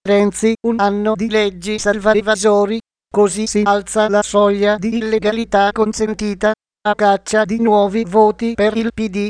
Renzi, un anno di leggi salva evasori, così si alza la soglia di illegalità consentita, a caccia di nuovi voti per il PD.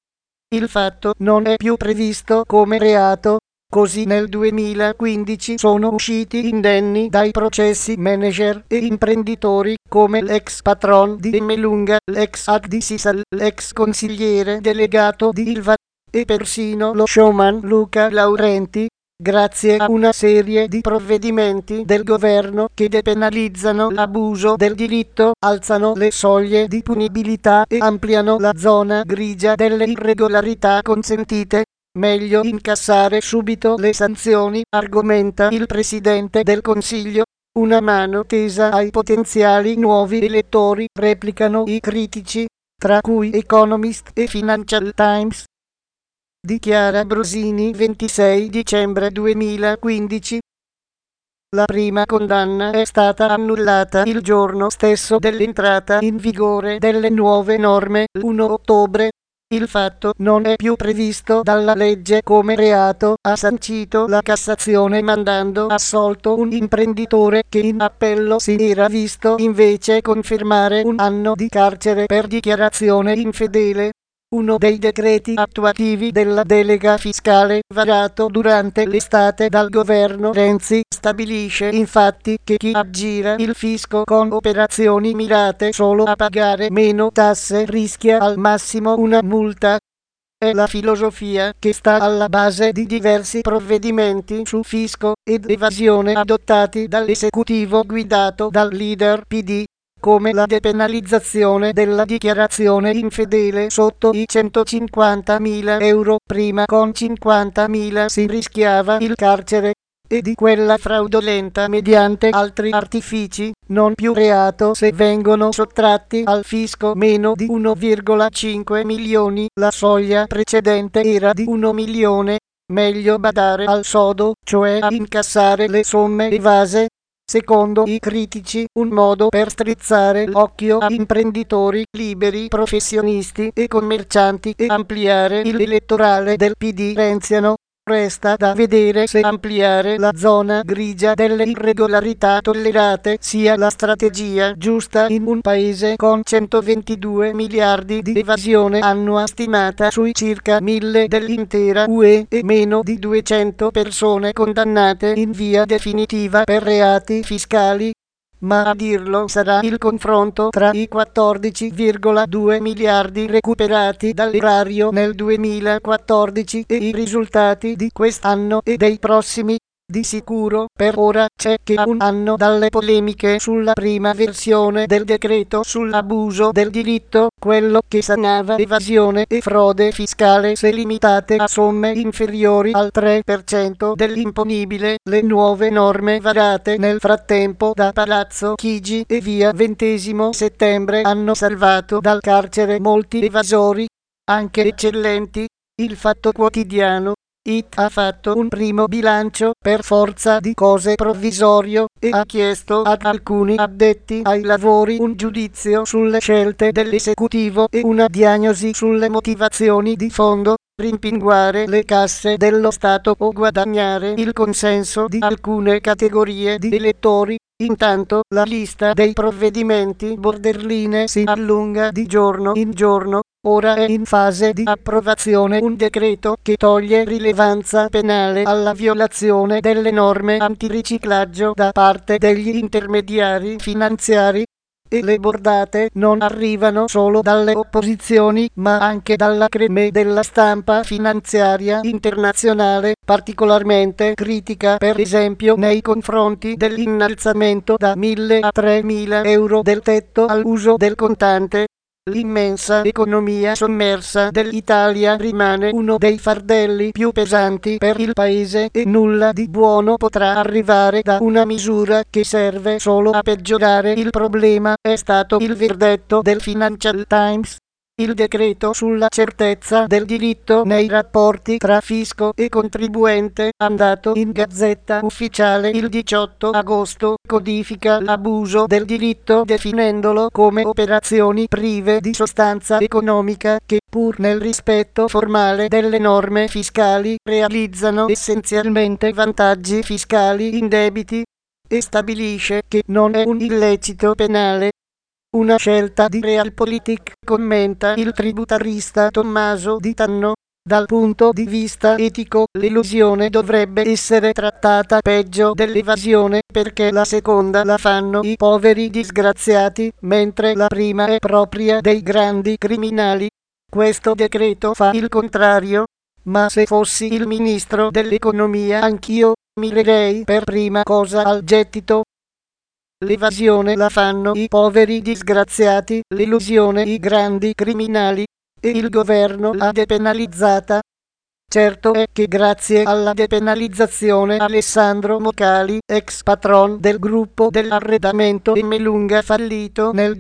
Il fatto non è più previsto come reato, così nel 2015 sono usciti indenni dai processi manager e imprenditori come l'ex patron di Emmelunga, l'ex AD di Sisal, l'ex consigliere delegato di Ilva e persino lo showman Luca Laurenti, grazie a una serie di provvedimenti del governo che depenalizzano l'abuso del diritto, alzano le soglie di punibilità e ampliano la zona grigia delle irregolarità consentite. Meglio incassare subito le sanzioni, argomenta il Presidente del Consiglio. Una mano tesa ai potenziali nuovi elettori, replicano i critici, tra cui Economist e Financial Times. Dichiara Brosini 26 dicembre 2015. La prima condanna è stata annullata il giorno stesso dell'entrata in vigore delle nuove norme, l'1 ottobre. Il fatto non è più previsto dalla legge come reato, ha sancito la Cassazione mandando assolto un imprenditore che in appello si era visto invece confermare un anno di carcere per dichiarazione infedele. Uno dei decreti attuativi della delega fiscale varato durante l'estate dal governo Renzi stabilisce infatti che chi aggira il fisco con operazioni mirate solo a pagare meno tasse rischia al massimo una multa. È la filosofia che sta alla base di diversi provvedimenti su fisco ed evasione adottati dall'esecutivo guidato dal leader PD, come la depenalizzazione della dichiarazione infedele sotto i 150.000 euro, prima con 50.000 si rischiava il carcere, e di quella fraudolenta mediante altri artifici, non più reato se vengono sottratti al fisco meno di 1,5 milioni, la soglia precedente era di 1 milione, meglio badare al sodo, cioè a incassare le somme evase. Secondo i critici, un modo per strizzare l'occhio a imprenditori, liberi professionisti e commercianti e ampliare il elettorale del PD renziano. Resta da vedere se ampliare la zona grigia delle irregolarità tollerate sia la strategia giusta in un paese con 122 miliardi di evasione annua stimata sui circa 1000 dell'intera UE e meno di 200 persone condannate in via definitiva per reati fiscali. Ma a dirlo sarà il confronto tra i 14,2 miliardi recuperati dall'erario nel 2014 e i risultati di quest'anno e dei prossimi. Di sicuro, per ora, c'è che a un anno dalle polemiche sulla prima versione del decreto sull'abuso del diritto, quello che sanava evasione e frode fiscale se limitate a somme inferiori al 3% dell'imponibile, le nuove norme varate nel frattempo da Palazzo Chigi e via 20 settembre hanno salvato dal carcere molti evasori, anche eccellenti. Il Fatto Quotidiano IT ha fatto un primo bilancio per forza di cose provvisorio e ha chiesto ad alcuni addetti ai lavori un giudizio sulle scelte dell'esecutivo e una diagnosi sulle motivazioni di fondo, rimpinguare le casse dello Stato o guadagnare il consenso di alcune categorie di elettori. Intanto la lista dei provvedimenti borderline si allunga di giorno in giorno. Ora è in fase di approvazione un decreto che toglie rilevanza penale alla violazione delle norme antiriciclaggio da parte degli intermediari finanziari. E le bordate non arrivano solo dalle opposizioni, ma anche dalla creme della stampa finanziaria internazionale, particolarmente critica per esempio nei confronti dell'innalzamento da 1.000 a 3.000 euro del tetto all'uso del contante. L'immensa economia sommersa dell'Italia rimane uno dei fardelli più pesanti per il paese e nulla di buono potrà arrivare da una misura che serve solo a peggiorare il problema, è stato il verdetto del Financial Times. Il decreto sulla certezza del diritto nei rapporti tra fisco e contribuente, andato in Gazzetta Ufficiale il 18 agosto, codifica l'abuso del diritto definendolo come operazioni prive di sostanza economica che, pur nel rispetto formale delle norme fiscali, realizzano essenzialmente vantaggi fiscali indebiti, e stabilisce che non è un illecito penale. Una scelta di Realpolitik, commenta il tributarista Tommaso Di Tanno. Dal punto di vista etico, l'elusione dovrebbe essere trattata peggio dell'evasione perché la seconda la fanno i poveri disgraziati, mentre la prima è propria dei grandi criminali. Questo decreto fa il contrario. Ma se fossi il ministro dell'economia anch'io mirerei per prima cosa al gettito. L'evasione la fanno i poveri disgraziati, l'elusione i grandi criminali, e il governo l'ha depenalizzata. Certo è che grazie alla depenalizzazione Alessandro Mocali, ex patron del gruppo dell'arredamento Emmelunga fallito nel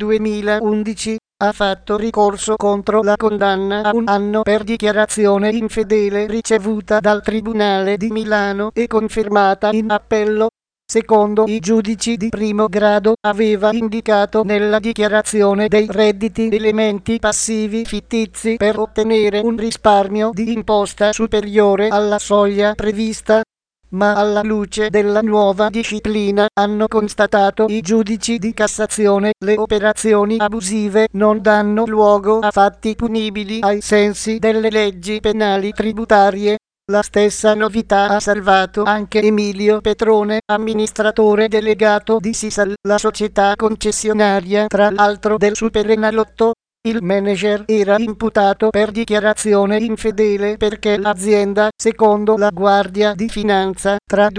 2011, ha fatto ricorso contro la condanna a 1 anno per dichiarazione infedele ricevuta dal Tribunale di Milano e confermata in appello. Secondo i giudici di primo grado, aveva indicato nella dichiarazione dei redditi elementi passivi fittizi per ottenere un risparmio di imposta superiore alla soglia prevista. Ma alla luce della nuova disciplina, hanno constatato i giudici di Cassazione, le operazioni abusive non danno luogo a fatti punibili ai sensi delle leggi penali tributarie. La stessa novità ha salvato anche Emilio Petrone, amministratore delegato di Sisal, la società concessionaria tra l'altro del Superenalotto. Il manager era imputato per dichiarazione infedele perché l'azienda, secondo la Guardia di Finanza, tra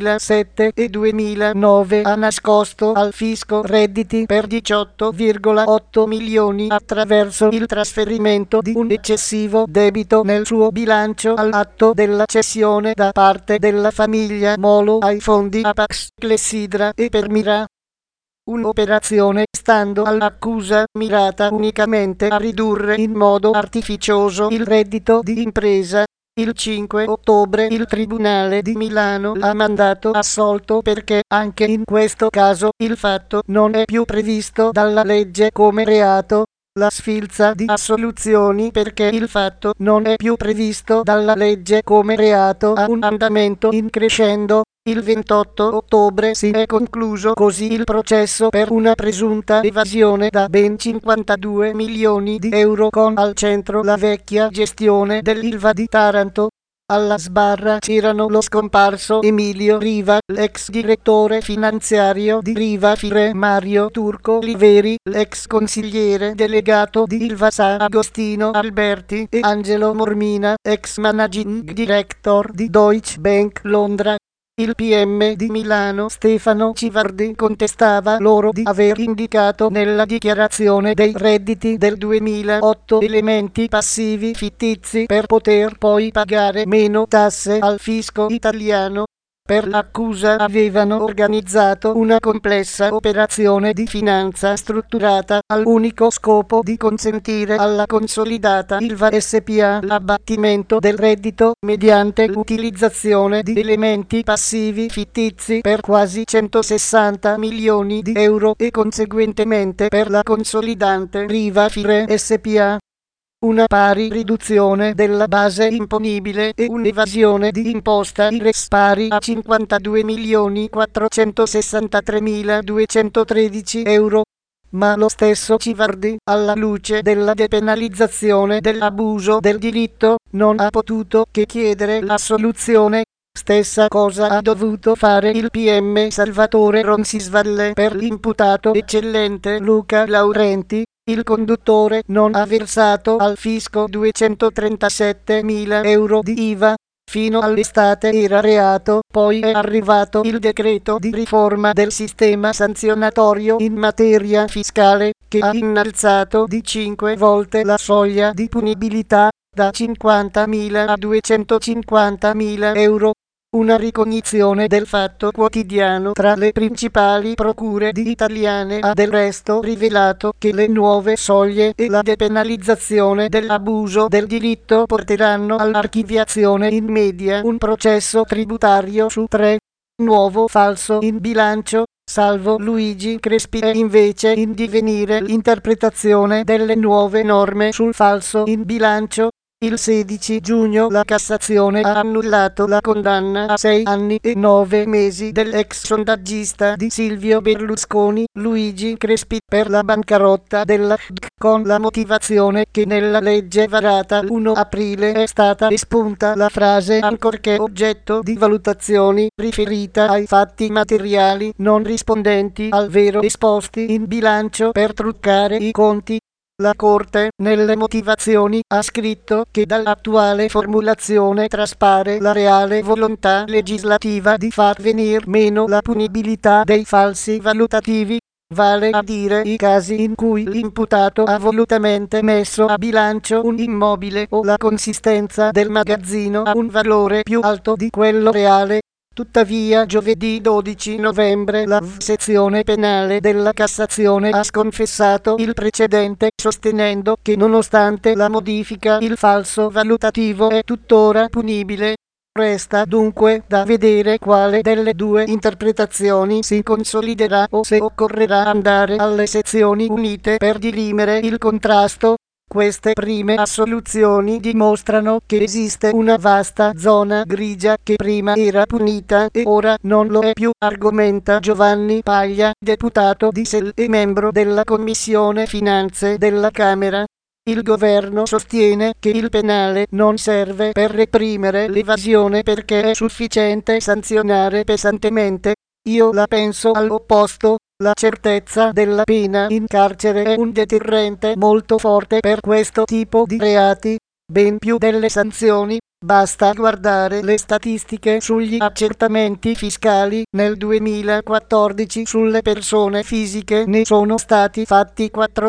2007 e 2009 ha nascosto al fisco redditi per 18,8 milioni attraverso il trasferimento di un eccessivo debito nel suo bilancio all'atto della cessione da parte della famiglia Molo ai fondi Apax, Clessidra e Permira. Un'operazione, stando all'accusa, mirata unicamente a ridurre in modo artificioso il reddito di impresa. Il 5 ottobre il Tribunale di Milano ha mandato assolto perché, anche in questo caso, il fatto non è più previsto dalla legge come reato. La sfilza di assoluzioni perché il fatto non è più previsto dalla legge come reato ha un andamento in crescendo. Il 28 ottobre si è concluso così il processo per una presunta evasione da ben 52 milioni di euro con al centro la vecchia gestione dell'Ilva di Taranto. Alla sbarra c'erano lo scomparso Emilio Riva, l'ex direttore finanziario di Riva Fire Mario Turco Liveri, l'ex consigliere delegato di Ilva San Agostino Alberti e Angelo Mormina, ex managing director di Deutsche Bank Londra. Il PM di Milano Stefano Civardi contestava loro di aver indicato nella dichiarazione dei redditi del 2008 elementi passivi fittizi per poter poi pagare meno tasse al fisco italiano. Per l'accusa avevano organizzato una complessa operazione di finanza strutturata all'unico scopo di consentire alla consolidata Ilva SpA l'abbattimento del reddito mediante l'utilizzazione di elementi passivi fittizi per quasi 160 milioni di euro e conseguentemente per la consolidante Riva Fire SpA. Una pari riduzione della base imponibile e un'evasione di imposta IRES pari a 52.463.213 euro. Ma lo stesso Civardi, alla luce della depenalizzazione dell'abuso del diritto, non ha potuto che chiedere l'assoluzione. Stessa cosa ha dovuto fare il PM Salvatore Roncisvalle per l'imputato eccellente Luca Laurenti. Il conduttore non ha versato al fisco 237.000 euro di IVA. Fino all'estate era reato, poi è arrivato il decreto di riforma del sistema sanzionatorio in materia fiscale, che ha innalzato di 5 volte la soglia di punibilità, da 50.000 a 250.000 euro. una ricognizione del fatto quotidiano tra le principali procure italiane ha del resto rivelato che le nuove soglie e la depenalizzazione dell'abuso del diritto porteranno all'archiviazione in media un processo tributario su 3. Nuovo falso in bilancio, salvo Luigi Crespi è invece in divenire l'interpretazione delle nuove norme sul falso in bilancio. Il 16 giugno la Cassazione ha annullato la condanna a 6 anni e 9 mesi dell'ex sondaggista di Silvio Berlusconi, Luigi Crespi, per la bancarotta della FDC, con la motivazione che nella legge varata l'1 aprile è stata espunta la frase ancorché oggetto di valutazioni riferita ai fatti materiali non rispondenti al vero esposti in bilancio per truccare i conti. La Corte, nelle motivazioni, ha scritto che dall'attuale formulazione traspare la reale volontà legislativa di far venir meno la punibilità dei falsi valutativi, vale a dire i casi in cui l'imputato ha volutamente messo a bilancio un immobile o la consistenza del magazzino ha un valore più alto di quello reale. Tuttavia giovedì 12 novembre la sezione penale della Cassazione ha sconfessato il precedente sostenendo che nonostante la modifica il falso valutativo è tuttora punibile. Resta dunque da vedere quale delle due interpretazioni si consoliderà o se occorrerà andare alle sezioni unite per dirimere il contrasto. Queste prime assoluzioni dimostrano che esiste una vasta zona grigia che prima era punita e ora non lo è più, argomenta Giovanni Paglia, deputato di SEL e membro della Commissione Finanze della Camera. Il governo sostiene che il penale non serve per reprimere l'evasione perché è sufficiente sanzionare pesantemente. Io la penso all'opposto. La certezza della pena in carcere è un deterrente molto forte per questo tipo di reati, ben più delle sanzioni. Basta guardare le statistiche sugli accertamenti fiscali. Nel 2014 sulle persone fisiche ne sono stati fatti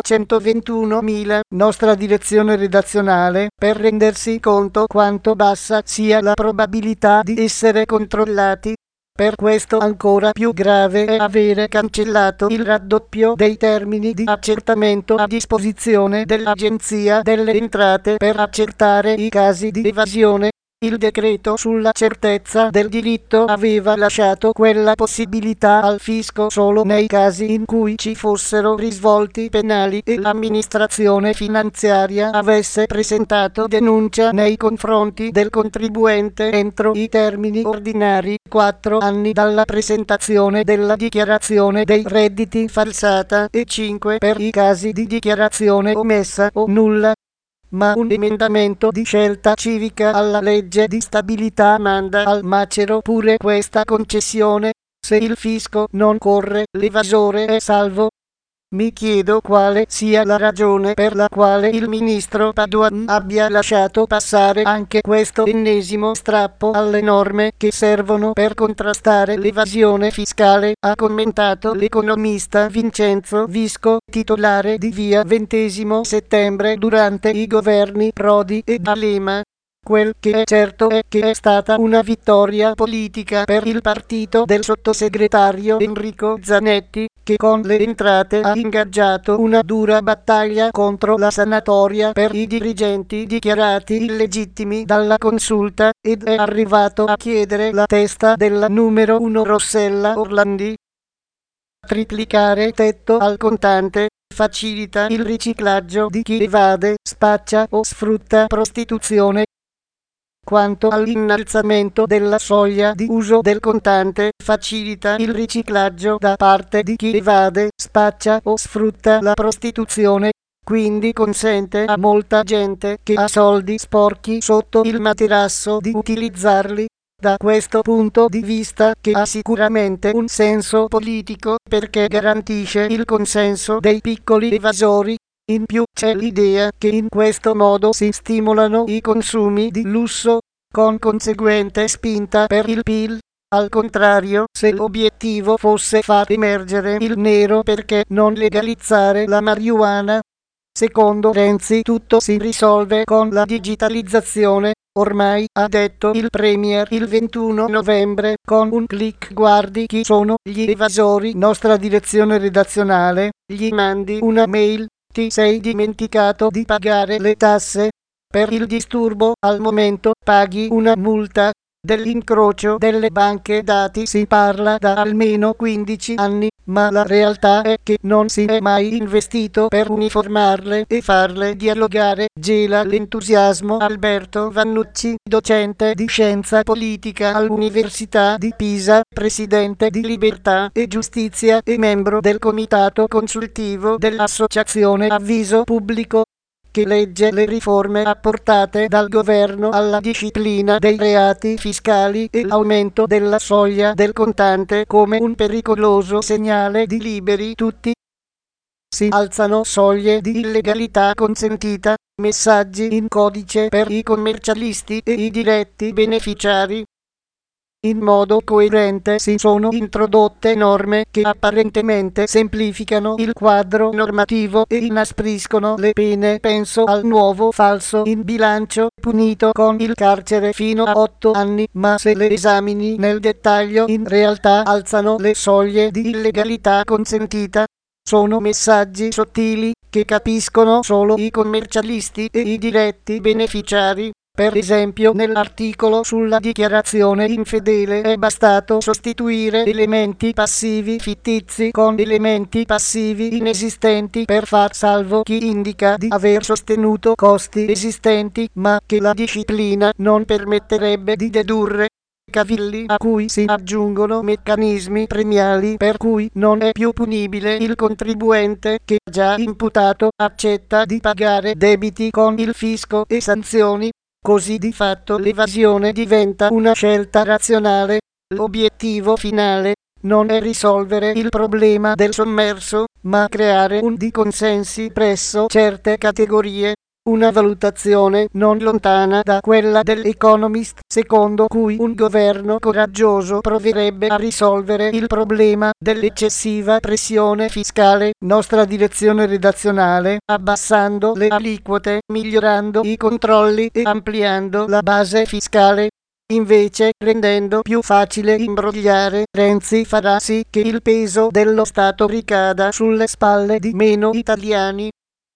421.000. Nostra direzione redazionale, per rendersi conto quanto bassa sia la probabilità di essere controllati. Per questo ancora più grave è avere cancellato il raddoppio dei termini di accertamento a disposizione dell'Agenzia delle Entrate per accertare i casi di evasione. Il decreto sulla certezza del diritto aveva lasciato quella possibilità al fisco solo nei casi in cui ci fossero risvolti penali e l'amministrazione finanziaria avesse presentato denuncia nei confronti del contribuente entro i termini ordinari, 4 anni dalla presentazione della dichiarazione dei redditi falsata e 5 per i casi di dichiarazione omessa o nulla. Ma un emendamento di Scelta Civica alla legge di stabilità manda al macero pure questa concessione. Se il fisco non corre, l'evasore è salvo. Mi chiedo quale sia la ragione per la quale il ministro Padoan abbia lasciato passare anche questo ennesimo strappo alle norme che servono per contrastare l'evasione fiscale, ha commentato l'economista Vincenzo Visco, titolare di Via XX Settembre durante i governi Prodi e D'Alema. Quel che è certo è che è stata una vittoria politica per il partito del sottosegretario Enrico Zanetti, che con le entrate ha ingaggiato una dura battaglia contro la sanatoria per i dirigenti dichiarati illegittimi dalla consulta ed è arrivato a chiedere la testa della numero 1 Rossella Orlandi. Triplicare tetto al contante facilita il riciclaggio di chi evade, spaccia o sfrutta prostituzione. Quanto all'innalzamento della soglia di uso del contante, facilita il riciclaggio da parte di chi evade, spaccia o sfrutta la prostituzione, quindi consente a molta gente che ha soldi sporchi sotto il materasso di utilizzarli. Da questo punto di vista, che ha sicuramente un senso politico perché garantisce il consenso dei piccoli evasori. In più c'è l'idea che in questo modo si stimolano i consumi di lusso, con conseguente spinta per il PIL. Al contrario, se l'obiettivo fosse far emergere il nero, perché non legalizzare la marijuana? Secondo Renzi tutto si risolve con la digitalizzazione. Ormai, ha detto il Premier il 21 novembre, con un click guardi chi sono gli evasori. Nostra direzione redazionale, gli mandi una mail, ti sei dimenticato di pagare le tasse? Per il disturbo al momento paghi una multa. Dell'incrocio delle banche dati si parla da almeno 15 anni, ma la realtà è che non si è mai investito per uniformarle e farle dialogare. Gela l'entusiasmo Alberto Vannucci, docente di scienza politica all'Università di Pisa, presidente di Libertà e Giustizia e membro del comitato consultivo dell'Associazione Avviso Pubblico, che legge le riforme apportate dal governo alla disciplina dei reati fiscali e l'aumento della soglia del contante come un pericoloso segnale di liberi tutti. Si alzano soglie di illegalità consentita, messaggi in codice per i commercialisti e i diretti beneficiari. In modo coerente si sono introdotte norme che apparentemente semplificano il quadro normativo e inaspriscono le pene. Penso al nuovo falso in bilancio, punito con il carcere fino a 8 anni, ma se le esamini nel dettaglio in realtà alzano le soglie di illegalità consentita. Sono messaggi sottili che capiscono solo i commercialisti e i diretti beneficiari. Per esempio, nell'articolo sulla dichiarazione infedele è bastato sostituire elementi passivi fittizi con elementi passivi inesistenti per far salvo chi indica di aver sostenuto costi esistenti, ma che la disciplina non permetterebbe di dedurre. Cavilli a cui si aggiungono meccanismi premiali per cui non è più punibile il contribuente che, già imputato, accetta di pagare debiti con il fisco e sanzioni. Così di fatto l'evasione diventa una scelta razionale. L'obiettivo finale non è risolvere il problema del sommerso, ma creare un di consensi presso certe categorie. Una valutazione non lontana da quella dell'Economist, secondo cui un governo coraggioso proverebbe a risolvere il problema dell'eccessiva pressione fiscale. Nostra direzione redazionale, abbassando le aliquote, migliorando i controlli e ampliando la base fiscale. Invece, rendendo più facile imbrogliare, Renzi farà sì che il peso dello Stato ricada sulle spalle di meno italiani.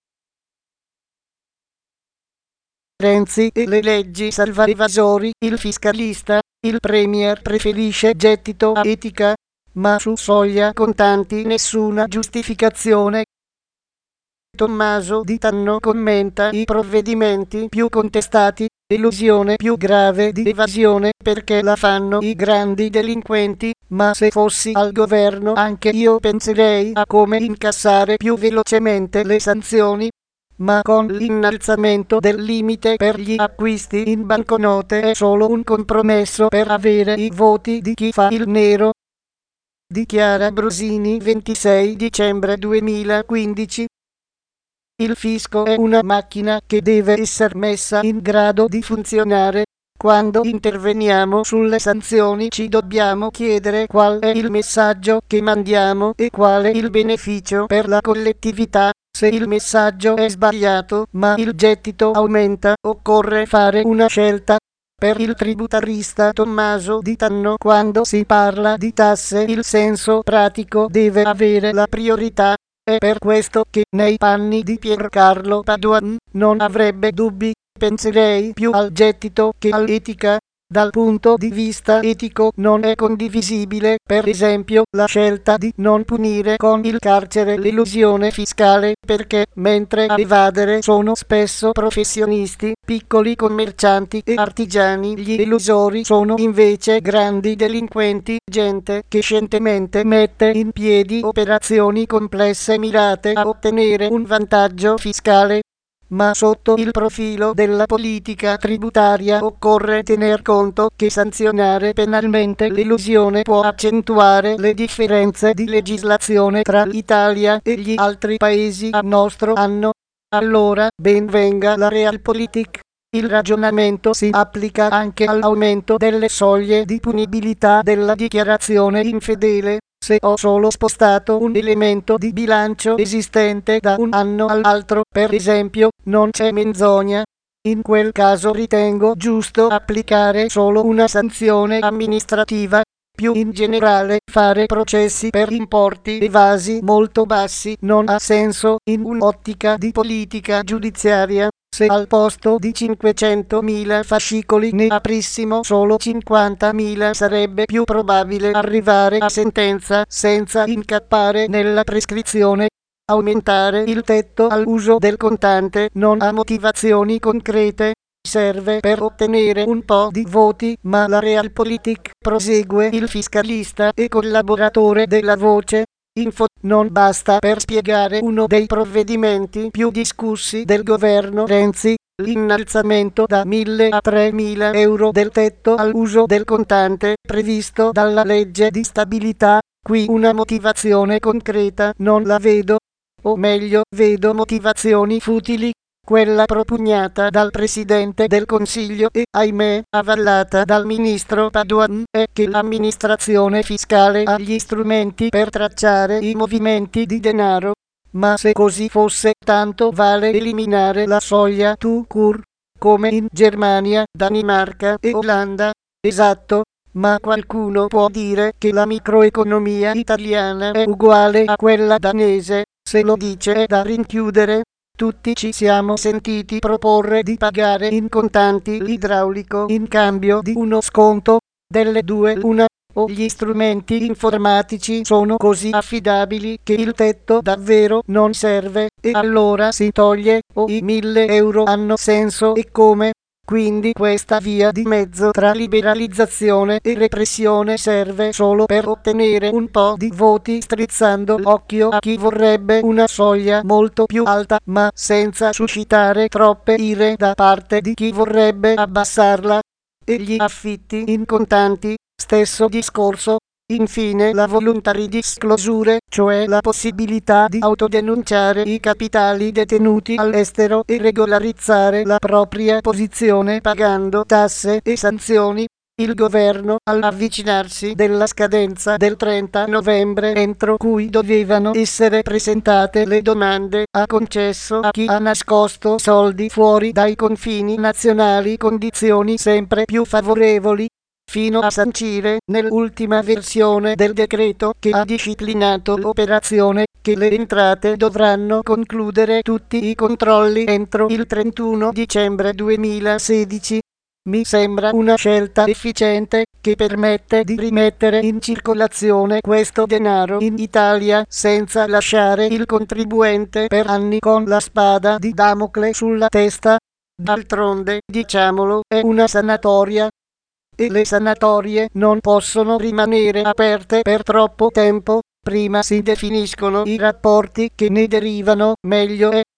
Renzi e le leggi salva evasori, il fiscalista, il Premier preferisce gettito a etica, ma su soglia contanti nessuna giustificazione. Tommaso Di Tanno commenta i provvedimenti più contestati, l'illusione più grave di evasione perché la fanno i grandi delinquenti, ma se fossi al governo anche io penserei a come incassare più velocemente le sanzioni. Ma con l'innalzamento del limite per gli acquisti in banconote è solo un compromesso per avere i voti di chi fa il nero. Dichiara Brosini 26 dicembre 2015. Il fisco è una macchina che deve essere messa in grado di funzionare. Quando interveniamo sulle sanzioni ci dobbiamo chiedere qual è il messaggio che mandiamo e quale il beneficio per la collettività. Se il messaggio è sbagliato, ma il gettito aumenta, occorre fare una scelta. Per il tributarista Tommaso Di Tanno, quando si parla di tasse, il senso pratico deve avere la priorità. È per questo che, nei panni di Piercarlo Padoan, non avrebbe dubbi. Penserei più al gettito che all'etica. Dal punto di vista etico non è condivisibile, per esempio, la scelta di non punire con il carcere l'elusione fiscale, perché, mentre a evadere sono spesso professionisti, piccoli commercianti e artigiani, gli elusori sono invece grandi delinquenti, gente che scientemente mette in piedi operazioni complesse mirate a ottenere un vantaggio fiscale. Ma sotto il profilo della politica tributaria occorre tener conto che sanzionare penalmente l'elusione può accentuare le differenze di legislazione tra l'Italia e gli altri paesi a nostro anno. Allora, ben venga la Realpolitik. Il ragionamento si applica anche all'aumento delle soglie di punibilità della dichiarazione infedele. Se ho solo spostato un elemento di bilancio esistente da un anno all'altro, per esempio, non c'è menzogna. In quel caso ritengo giusto applicare solo una sanzione amministrativa. Più in generale, fare processi per importi evasi molto bassi non ha senso in un'ottica di politica giudiziaria. Se al posto di 500.000 fascicoli ne aprissimo solo 50.000 sarebbe più probabile arrivare a sentenza senza incappare nella prescrizione. Aumentare il tetto all'uso del contante non ha motivazioni concrete. Serve per ottenere un po' di voti, ma la Realpolitik, prosegue il fiscalista e collaboratore della Voce Info, non basta per spiegare uno dei provvedimenti più discussi del governo Renzi, l'innalzamento da 1.000 a 3.000 euro del tetto all'uso del contante previsto dalla legge di stabilità. Qui una motivazione concreta non la vedo, o meglio, vedo motivazioni futili. Quella propugnata dal Presidente del Consiglio e, ahimè, avallata dal Ministro Padoan è che l'amministrazione fiscale ha gli strumenti per tracciare i movimenti di denaro. Ma se così fosse, tanto vale eliminare la soglia tout court, come in Germania, Danimarca e Olanda. Esatto, ma qualcuno può dire che la microeconomia italiana è uguale a quella danese. Se lo dice è da rinchiudere. Tutti ci siamo sentiti proporre di pagare in contanti l'idraulico in cambio di uno sconto. Delle due l'una, o gli strumenti informatici sono così affidabili che il tetto davvero non serve, e allora si toglie, o i 1.000 euro hanno senso e come. Quindi questa via di mezzo tra liberalizzazione e repressione serve solo per ottenere un po' di voti, strizzando l'occhio a chi vorrebbe una soglia molto più alta, ma senza suscitare troppe ire da parte di chi vorrebbe abbassarla. E gli affitti in contanti, stesso discorso. Infine la voluntary disclosure, cioè la possibilità di autodenunciare i capitali detenuti all'estero e regolarizzare la propria posizione pagando tasse e sanzioni. Il governo, all'avvicinarsi della scadenza del 30 novembre entro cui dovevano essere presentate le domande, ha concesso a chi ha nascosto soldi fuori dai confini nazionali condizioni sempre più favorevoli, fino a sancire nell'ultima versione del decreto che ha disciplinato l'operazione che le entrate dovranno concludere tutti i controlli entro il 31 dicembre 2016. Mi sembra una scelta efficiente che permette di rimettere in circolazione questo denaro in Italia senza lasciare il contribuente per anni con la spada di Damocle sulla testa. D'altronde, diciamolo, è una sanatoria. E le sanatorie non possono rimanere aperte per troppo tempo, prima si definiscono i rapporti che ne derivano, meglio è.